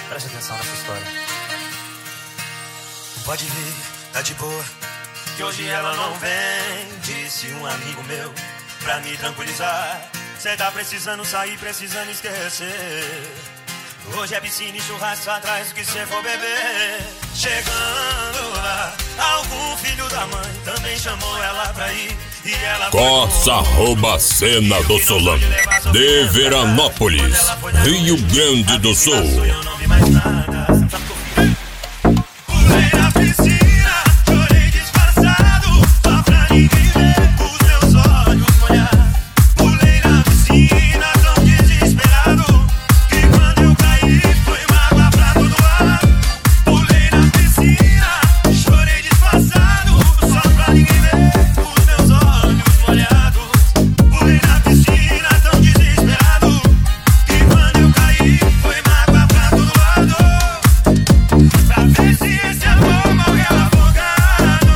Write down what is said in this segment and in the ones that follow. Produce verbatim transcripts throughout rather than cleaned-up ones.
Preste atenção nessa história. Pode vir, tá de boa, que hoje ela não vem, disse um amigo meu, pra me tranquilizar. Cê tá precisando sair, precisando esquecer. Hoje é piscina e churrasco atrás do que cê for beber. Chegando lá, algum filho da mãe também chamou ela pra ir. E ela Coça arroba Cena do Solão, de Veranópolis, Rio Grande do Sul. Eu não vi mais nada. Pulei na piscina, chorei disfarçado, só pra ninguém ver os meus olhos molhar. Pulei na piscina tão desesperado, que quando eu caí foi mágoa pra todo lado. Pulei na piscina, chorei disfarçado, só pra ninguém ver os meus olhos molhados. Pulei na piscina tão desesperado, que quando eu caí foi mágoa pra todo lado. Pra ver se esse amor morreu afogado.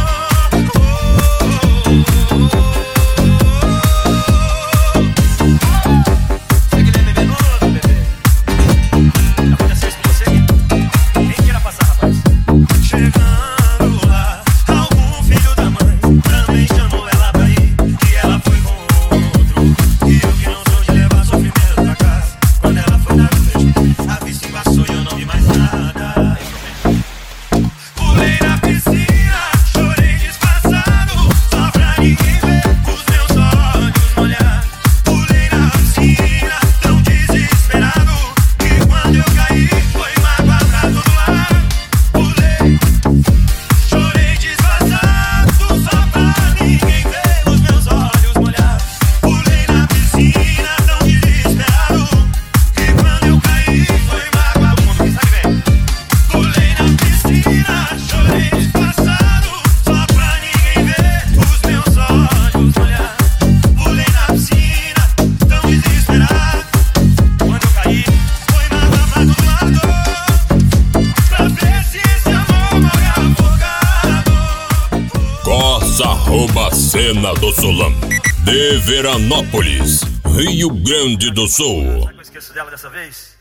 Você que nem bebê novo, bebê. Aconteceu isso com você? Quem queira passar, rapaz? Chegando lá, algum filho da mãe também chamou ela pra ir. E ela foi com outro. E eu que não sou de levar sofrimento pra casa. Quando ela foi dar o beijo, a vista embaçou e eu não vi mais nada. Pulei na piscina, chorei disfarçado, só pra ninguém ver os meus olhos molhar. Pulei na piscina, tão desesperado, que quando eu caí foi mágoa pra todo lado. Pulei, chorei disfarçado, só pra ninguém ver os meus olhos molhar. Pulei na piscina, tão desesperado, que quando eu caí foi mágoa. Todo mundo que sabe bem. Pulei na piscina, chorei disfarçado, só pra ninguém ver os meus olhos molhar. Pulei na piscina, tão desesperado, quando eu caí foi mágoa pra todo lado. Pra ver se esse amor morreu afogado. Coça arroba Cena do Solão, de Veranópolis, Rio Grande do Sul. Será que eu esqueço dela dessa vez?